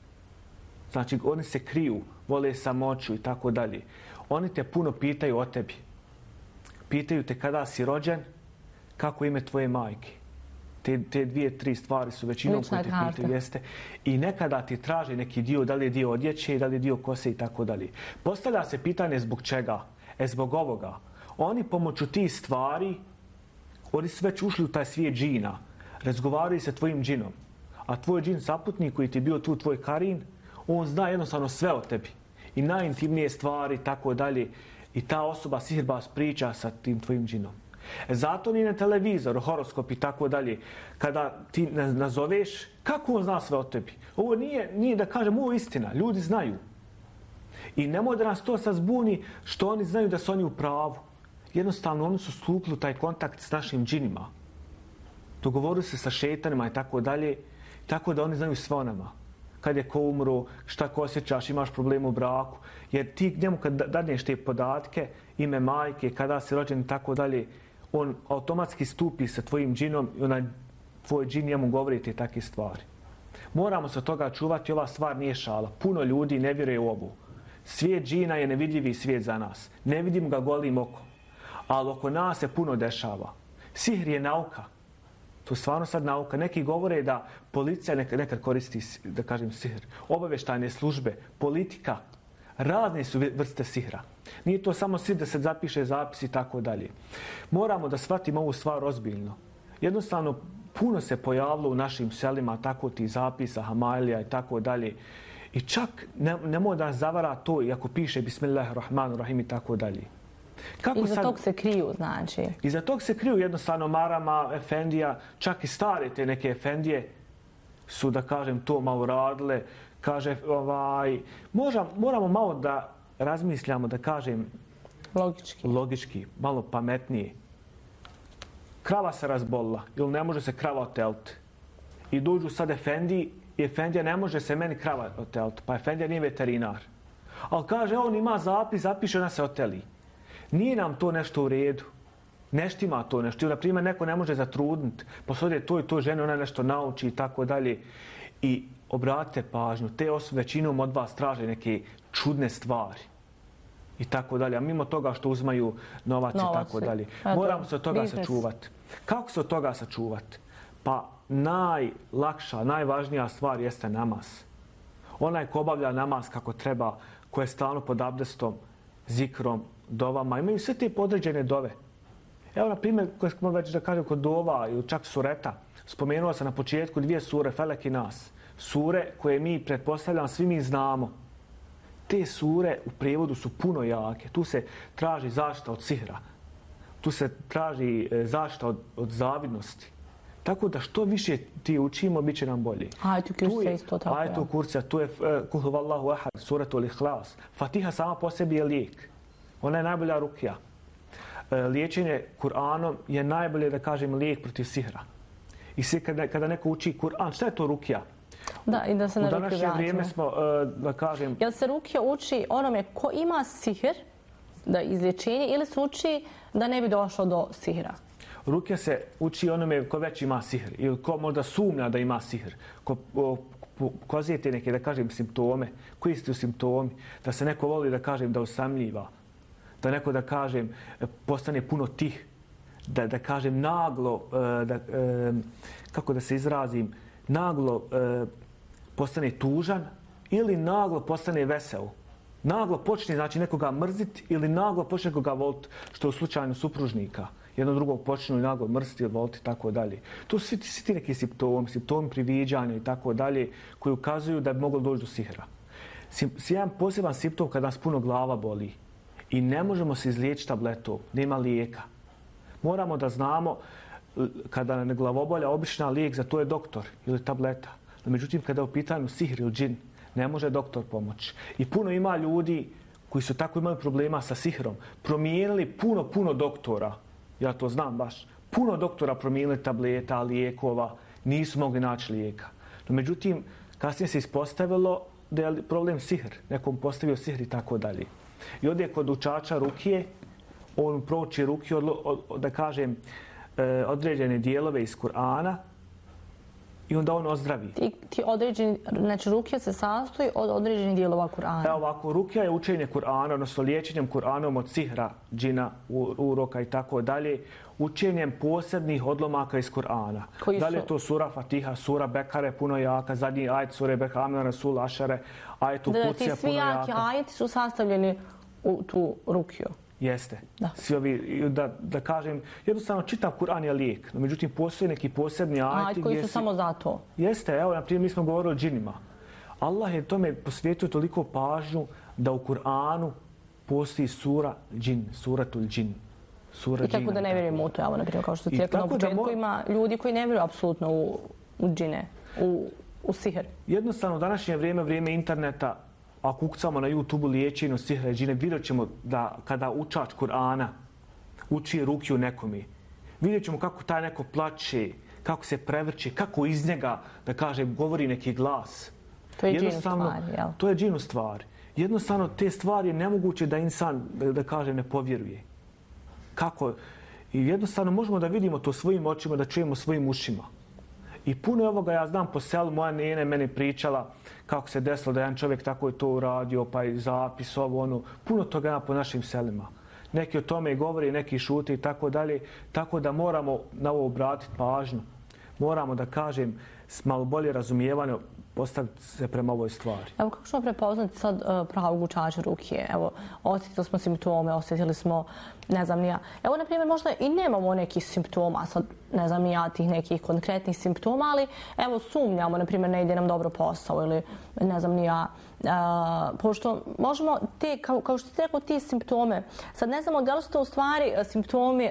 Znači oni se kriju, vole samoću i tako dalje. Oni te puno pitaju o tebi. Pitaju te kada si rođen, kako ime tvoje majke. Te, te dvije, tri stvari su većinom koje te pitaju, jeste. I nekada ti traže neki dio, da li je dio odjeće, da li je dio kose i tako dalje. Postavlja se pitanje zbog čega? E zbog ovoga. Oni pomoću tih stvari, oni su već ušli u taj svijet džina. Razgovaraju sa tvojim džinom. A tvoj džin saputnik koji ti je bio tu, tvoj karin, on zna jednostavno sve o tebi. I najintimnije stvari, tako dalje. I ta osoba sihirbaz priča sa tim tvojim džinom. E zato ni na televizoru, horoskop i tako dalje, kada ti nazoveš, kako on zna sve o tebi? Ovo nije, nije da kažem, ovo je istina, ljudi znaju. I nemoj da nas to sad zbuni što oni znaju da su oni u pravu. Jednostavno, oni su stupili u taj kontakt s našim džinima. Dogovorili se sa šetanima i tako dalje, tako da oni znaju sve o nama. Kad je ko umro, šta ko osjećaš, imaš problem u braku. Jer ti njemu kad dadneš te podatke, ime majke, kada si rođen i tako dalje, on automatski stupi sa tvojim džinom i onaj tvoj džin njemu govori te takve stvari. Moramo se od toga čuvati, ova stvar nije šala. Puno ljudi ne vjeruje u ovu. Svijet džina je nevidljivi svijet za nas. Ne vidimo ga golim okom. Ali oko nas se puno dešava. Sihr je nauka. To je stvarno sad nauka. Neki govore da policija nekad koristi, da kažem, sihr. Obavještajne službe, politika, razne su vrste sihra. Nije to samo sihr da se zapiše zapis i tako dalje. Moramo da shvatimo ovu stvar ozbiljno. Jednostavno, puno se pojavilo u našim selima tako ti zapisa, hamailija i tako dalje. I čak ne, nemoj da nas zavara to, iako piše Bismillahirrahmanirrahim i tako dalje. Kako Iza sad, tog se kriju, znači? Iza tog se kriju jednostavno marama, efendija, čak i stare te neke efendije su, da kažem, to malo radile. Kaže, ovaj, možda, moramo malo da razmišljamo, da kažem, logički, logički malo pametnije. Krava se razbolila ili ne može se krava oteliti. I dođu sad efendiji i efendija ne može se meni krava oteliti. Pa efendija nije veterinar. Ali kaže, on ima zapis, zapiše, ona se oteli. Nije nam to nešto u redu. Nešto ima to nešto. Na primjer, neko ne može zatrudniti. Posodje to i to žene, ona nešto nauči i tako dalje. I obratite pažnju, te osobe većinom od vas traže neke čudne stvari. I tako dalje. A mimo toga što uzmaju novac, novac i tako dalje. Moramo se od toga biznes. sačuvati. Kako se od toga sačuvati? Pa najlakša, najvažnija stvar jeste namaz. Onaj ko obavlja namaz kako treba, ko je stalno pod abdestom, zikrom, dovama, imaju sve te podređene dove. Evo, na primjer, koje smo već da kažem kod dova ili čak sureta, spomenuo sam na početku dvije sure, Felek i Nas. Sure koje mi, pretpostavljam, svi mi znamo. Te sure u prijevodu su puno jake. Tu se traži zaštita od sihra. Tu se traži zaštita od, od zavidnosti. Tako da što više ti učimo, bit će nam bolje. Ajetu kursa isto tako. Ajetu kursa, tu je Kul huvallahu ahad, suratul ihlas. Fatiha sama po sebi je lijek. Ona je najbolja rukija. Liječenje Kur'anom je najbolje, da kažem, lijek protiv sihra. I svi kada, kada neko uči Kur'an, šta je to rukija? Da, i da se na U današnje rukiju vrijeme smo, da kažem... Jel se rukija uči onome ko ima sihr, da izlječenje, ili se uči da ne bi došlo do sihra? Rukija se uči onome ko već ima sihr ili ko možda sumnja da ima sihr. Ko pokazujete neke, da kažem, simptome. Koji su simptomi? Da se neko voli, da kažem, da usamljiva. Da neko, da kažem, postane puno tih. Da, da kažem, naglo, da, kako da se izrazim, naglo postane tužan ili naglo postane vesel. Naglo počne, znači, nekoga mrziti ili naglo počne nekoga voliti, što je u slučaju supružnika. Jedno drugog počnu naglo mrziti ili voliti i tako dalje. To su svi, svi ti neki simptomi, simptomi priviđanja i tako dalje, koji ukazuju da bi moglo doći do sihra. Jedan poseban simptom kada nas puno glava boli i ne možemo se izliječiti tabletom, nema lijeka. Moramo da znamo kada nam glavobolja, obična lijek za to je doktor ili tableta. No, međutim, kada je u pitanju sihr ili džin, ne može doktor pomoći. I puno ima ljudi koji su tako imali problema sa sihrom, promijenili puno, puno doktora. Ja to znam baš. Puno doktora promijenili tableta, lijekova, nisu mogli naći lijeka. No, međutim, kasnije se ispostavilo da je problem sihr. Nekom postavio sihr i tako dalje. I ovdje kod učača rukije, on prouči rukije, od, od, da kažem, određene dijelove iz Kur'ana i onda on ozdravi. Ti, ti određeni, znači rukija se sastoji od određenih dijelova Kur'ana. Evo ovako, rukija je učenje Kur'ana, odnosno liječenjem Kur'anom od sihra, džina, uroka i tako dalje, učenjem posebnih odlomaka iz Kur'ana. Da li je to sura Fatiha, sura Bekare, puno jaka, zadnji ajet sure Bekame, Rasul, Ašare, ajet u Kucija, puno jaka. Ti svi jaki ajeti su sastavljeni u tu rukiju. Jeste. Da. Svi ovi, da, da kažem, jednostavno čitav Kur'an je lijek. No, međutim, postoje neki posebni ajeti. Ajeti koji su si... samo za to. Jeste, evo, na primjer, mi smo govorili o džinima. Allah je tome posvijetio toliko pažnju da u Kur'anu postoji sura džin, suratul džin. Sura I tako da ne vjerujemo u to, evo, na primjer, kao što ste rekli na početku, mo... ima ljudi koji ne vjeruju apsolutno u, u džine, u, u sihr. Jednostavno, u današnje vrijeme, vrijeme interneta, ako ukucamo na YouTube liječenju sihra i džine, vidjet ćemo da kada učač Kur'ana uči rukiju nekome, vidjet ćemo kako taj neko plače, kako se prevrće, kako iz njega, da kaže, govori neki glas. To je džin u stvari, jel? To je džin u stvari. Jednostavno, te stvari je nemoguće da insan, da, da kaže, ne povjeruje. Kako? I jednostavno možemo da vidimo to svojim očima, da čujemo svojim ušima. I puno ovoga ja znam po selu, moja nene meni pričala kako se desilo da jedan čovjek tako je to uradio, pa i zapis, ovo, ono. Puno toga ima po našim selima. Neki o tome i govori, neki šute i tako dalje. Tako da moramo na ovo obratiti pažnju. Moramo, da kažem, s malo bolje razumijevanje postaviti se prema ovoj stvari. Evo, kako ćemo prepoznati sad uh, pravog učača rukije? Evo, osjetili smo simptome, osjetili smo, ne znam ni ja. Evo, na primjer, možda i nemamo nekih simptoma, sad ne znam ni ja tih nekih konkretnih simptoma, ali evo, sumnjamo, na primjer, ne ide nam dobro posao ili ne znam ni ja. Uh, pošto možemo te, kao, kao što ste rekao, ti simptome, sad ne znamo da li su to u stvari simptomi,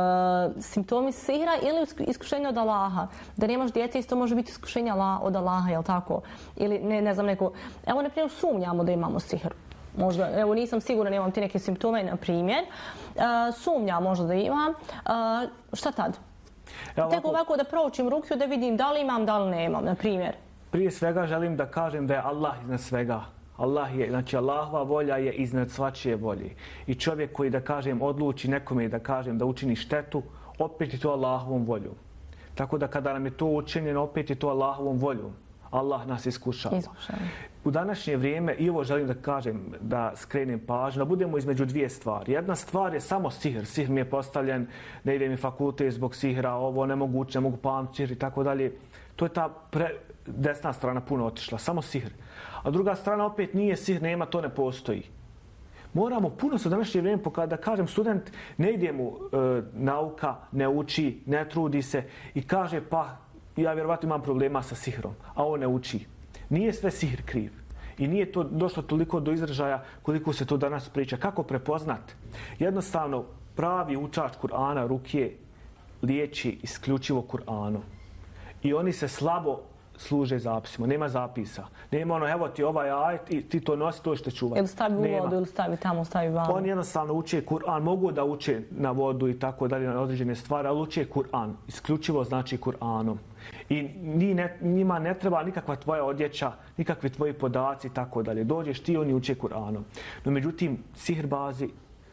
uh, simptomi sihra ili iskušenja od Allaha. Da nemaš djece, isto može biti iskušenja od Allaha, jel tako? Ili ne, ne znam neko... Evo, na primjer, sumnjamo da imamo sihr. Možda, evo, nisam sigurna, nemam ti neke simptome, na primjer. Uh, sumnja možda da imam. Uh, šta tad? Ja, ovako... Tek ovako da proučim rukiju, da vidim da li imam, da li nemam, na primjer. Prije svega želim da kažem da je Allah iznad svega. Allah je, znači Allahova volja je iznad svačije volje. I čovjek koji, da kažem, odluči nekome, da kažem, da učini štetu, opet je to Allahovom voljom. Tako da kada nam je to učinjeno, opet je to Allahovom voljom. Allah nas iskušava. Iskušava. U današnje vrijeme, i ovo želim da kažem, da skrenem pažnju, da budemo između dvije stvari. Jedna stvar je samo sihr. Sihr mi je postavljen, ne ide mi fakultet zbog sihra, ovo nemoguće, ne mogu pamtiti sihr i tako dalje. To je ta pre, desna strana puno otišla, samo sihr. A druga strana opet nije sihr, nema, to ne postoji. Moramo puno se u današnje vrijeme pokazati, da kažem, student ne ide mu e, nauka, ne uči, ne trudi se i kaže pa ja vjerovatno imam problema sa sihrom, a on ne uči. Nije sve sihr kriv. I nije to došlo toliko do izražaja koliko se to danas priča. Kako prepoznat? Jednostavno, pravi učač Kur'ana, rukije, liječi isključivo Kur'anom. I oni se slabo služe zapisima. Nema zapisa. Nema ono, evo ti ovaj ajet i ti to nosi, to što čuvati. Ili stavi u vodu, ili stavi tamo, stavi vamo. Oni jednostavno uče Kur'an. Mogu da uče na vodu i tako dalje, na određene stvari, ali uče Kur'an. Isključivo znači Kur'anom. I ni ne, njima ne treba nikakva tvoja odjeća, nikakvi tvoji podaci i tako dalje. Dođeš ti, oni uče Kur'anom. No međutim, sihrbazi,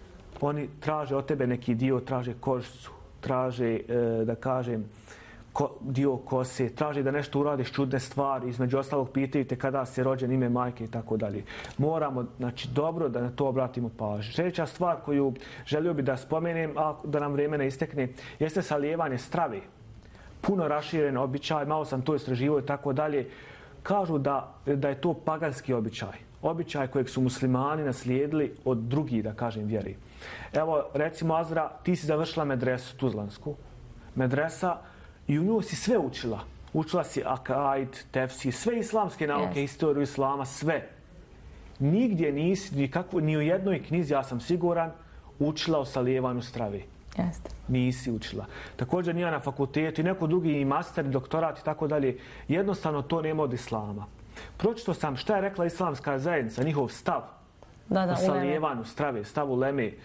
oni traže od tebe neki dio, traže kožicu, traže, e, da kažem, ko, dio kose, traži da nešto uradiš čudne stvari, između ostalog pitaju te kada si rođen, ime majke i tako dalje. Moramo, znači, dobro da na to obratimo pažnju. Sljedeća stvar koju želio bi da spomenem, a da nam vrijeme ne istekne, jeste salijevanje strave. Puno raširen običaj, malo sam to istraživao i tako dalje. Kažu da, da je to paganski običaj. Običaj kojeg su muslimani naslijedili od drugih, da kažem, vjeri. Evo, recimo, Azra, ti si završila medresu Tuzlansku. Medresa, i u nju si sve učila. Učila si akaid, tefsir, sve islamske nauke, yes. Historiju islama, sve. Nigdje nisi, nikakvo, ni u jednoj knjizi, ja sam siguran, učila o salijevanju strave. Jeste. Nisi učila. Također nije na fakultetu i neko drugi i master, i doktorat i tako dalje. Jednostavno to nema od islama. Pročito sam šta je rekla islamska zajednica, njihov stav da, da, o salijevanju strave, stav uleme. E,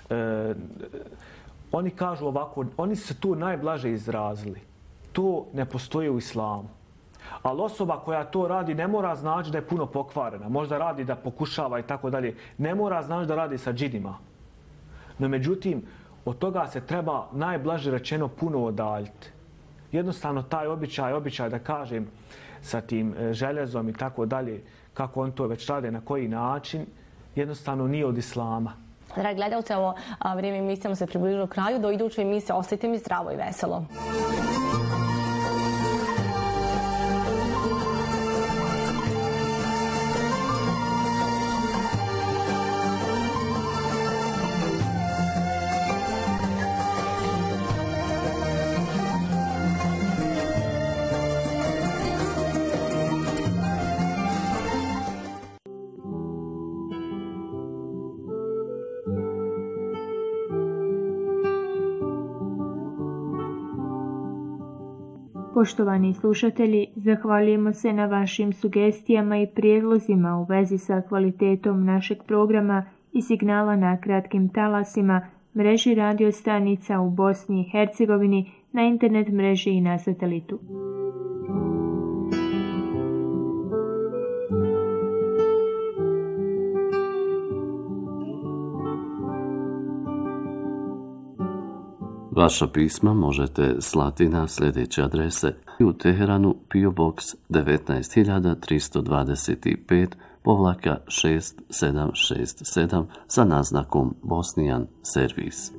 oni kažu ovako, oni su tu najblaže izrazili. To ne postoji u islamu. Ali osoba koja to radi ne mora znači da je puno pokvarena. Možda radi da pokušava i tako dalje. Ne mora znači da radi sa džinima. No međutim, od toga se treba najblaže rečeno puno odaljiti. Jednostavno taj običaj, običaj da kažem sa tim željezom i tako dalje, kako on to već rade, na koji način, jednostavno nije od islama. Dragi gledalci, ovo vrijeme emisijama se približilo kraju. Do iduće emisije ostajte mi zdravo i veselo. Poštovani slušatelji, zahvaljujemo se na vašim sugestijama i prijedlozima u vezi sa kvalitetom našeg programa i signala na kratkim talasima, mreži radio stanica u Bosni i Hercegovini, na internet mreži i na satelitu. Vaša pisma možete slati na sljedeće adrese: u Teheranu P O Box devetnaest hiljada tristo dvadeset pet povlaka šest sedam šest sedam sa naznakom Bosnijan servis.